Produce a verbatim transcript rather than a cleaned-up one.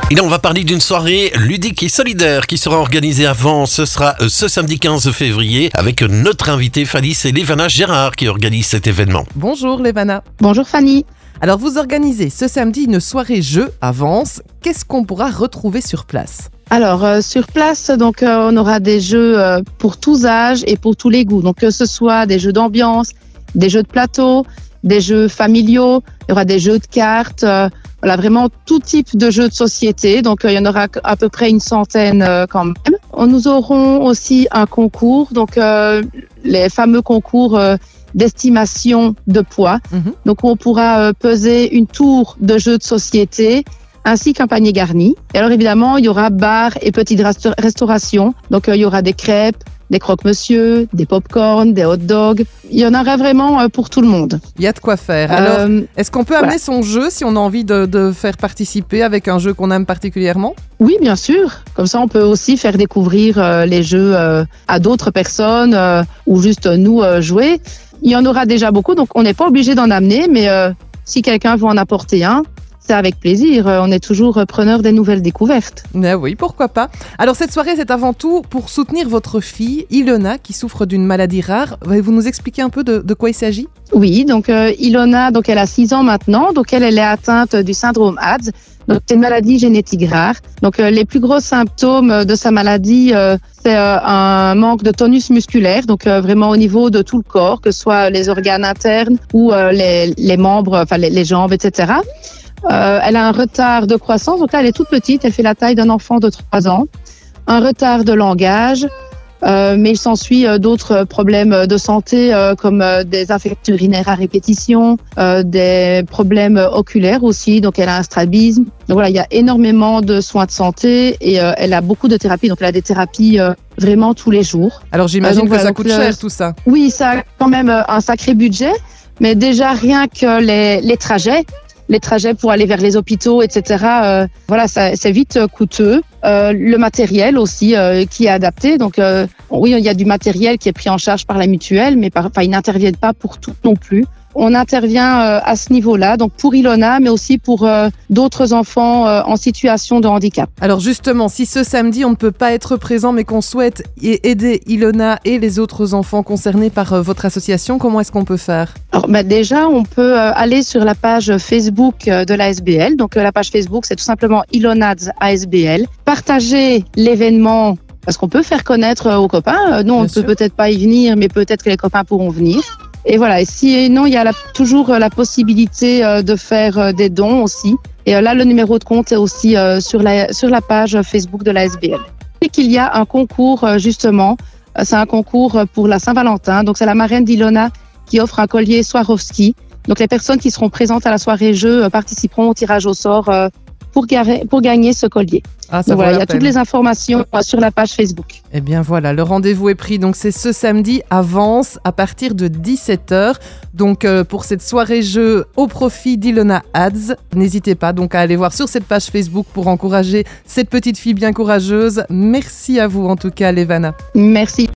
Et là, on va parler d'une soirée ludique et solidaire qui sera organisée avant. Ce sera ce samedi quinze février avec notre invitée Fanny, c'est Lévana Gérard qui organise cet événement. Bonjour Lévana. Bonjour Fanny. Alors vous organisez ce samedi une soirée jeu à Vence. Qu'est-ce qu'on pourra retrouver sur place ? Alors euh, sur place, donc euh, on aura des jeux euh, pour tous âges et pour tous les goûts. Donc que ce soit des jeux d'ambiance, des jeux de plateau, des jeux familiaux, il y aura des jeux de cartes, euh, voilà vraiment tout type de jeux de société. Donc euh, il y en aura à peu près une centaine euh, quand même. On, nous aurons aussi un concours, donc euh, les fameux concours euh, d'estimation de poids. Mmh. Donc on pourra euh, peser une tour de jeux de société ainsi qu'un panier garni. Et alors évidemment, il y aura bar et petite resta- restauration. Donc euh, il y aura des crêpes, des croque-monsieur, des pop-corn, des hot-dogs. Il y en aura vraiment euh, pour tout le monde. Il y a de quoi faire. Alors, euh, est-ce qu'on peut voilà. amener son jeu si on a envie de, de faire participer avec un jeu qu'on aime particulièrement ? Oui, bien sûr. Comme ça, on peut aussi faire découvrir euh, les jeux euh, à d'autres personnes euh, ou juste euh, nous euh, jouer. Il y en aura déjà beaucoup, donc on n'est pas obligé d'en amener, mais euh, si quelqu'un veut en apporter un, c'est avec plaisir. On est toujours preneur des nouvelles découvertes. Mais oui, pourquoi pas. Alors cette soirée, c'est avant tout pour soutenir votre fille, Ilona, qui souffre d'une maladie rare. Vous nous expliquer un peu de, de quoi il s'agit ? Oui, donc euh, Ilona, donc elle a six ans maintenant, donc elle, elle est atteinte du syndrome A D S. Donc c'est une maladie génétique rare. Donc euh, les plus gros symptômes de sa maladie, euh, c'est euh, un manque de tonus musculaire, donc euh, vraiment au niveau de tout le corps, que ce soit les organes internes ou euh, les, les membres, enfin les, les jambes, et cetera. Euh, elle a un retard de croissance, donc là elle est toute petite, elle fait la taille d'un enfant de trois ans. Un retard de langage, euh, mais il s'ensuit euh, d'autres problèmes de santé euh, comme euh, des infections urinaires à répétition, euh, des problèmes oculaires aussi, donc elle a un strabisme. Donc voilà, il y a énormément de soins de santé et euh, elle a beaucoup de thérapies, donc elle a des thérapies euh, vraiment tous les jours. Alors j'imagine euh, que voilà, ça coûte le... cher tout ça. Oui, ça a quand même un sacré budget, mais déjà rien que les, les trajets, les trajets pour aller vers les hôpitaux, et cetera. Euh, voilà, ça, c'est vite coûteux. Euh, le matériel aussi euh, qui est adapté. Donc euh, oui, il y a du matériel qui est pris en charge par la mutuelle, mais par, enfin, ils n'interviennent pas pour tout non plus. On intervient euh, à ce niveau-là, donc pour Ilona, mais aussi pour euh, d'autres enfants euh, en situation de handicap. Alors justement, si ce samedi, on ne peut pas être présent, mais qu'on souhaite aider Ilona et les autres enfants concernés par euh, votre association, comment est-ce qu'on peut faire ? Alors bah, déjà, on peut euh, aller sur la page Facebook euh, de l'A S B L. Donc euh, la page Facebook, c'est tout simplement Ilona's A S B L. Partager l'événement, parce qu'on peut faire connaître euh, aux copains. Euh, nous, on ne peut peut-être pas y venir, mais peut-être que les copains pourront venir. Et voilà, et sinon, il y a la, toujours la possibilité euh, de faire euh, des dons aussi. Et euh, là, le numéro de compte est aussi euh, sur, la, sur la page Facebook de l'A S B L. Et qu'il y a un concours, euh, justement, euh, c'est un concours pour la Saint-Valentin. Donc, c'est la marraine d'Ilona qui offre un collier Swarovski. Donc, les personnes qui seront présentes à la soirée jeu euh, participeront au tirage au sort euh, pour, garer, pour gagner ce collier. Ah, ça donc voilà, il y a peine. toutes les informations euh, sur la page Facebook. Eh bien voilà, le rendez-vous est pris. Donc c'est ce samedi à Vence à partir de dix-sept heures. Donc euh, pour cette soirée jeu au profit d'Ilona A D S. N'hésitez pas donc à aller voir sur cette page Facebook pour encourager cette petite fille bien courageuse. Merci à vous en tout cas, Lévana. Merci.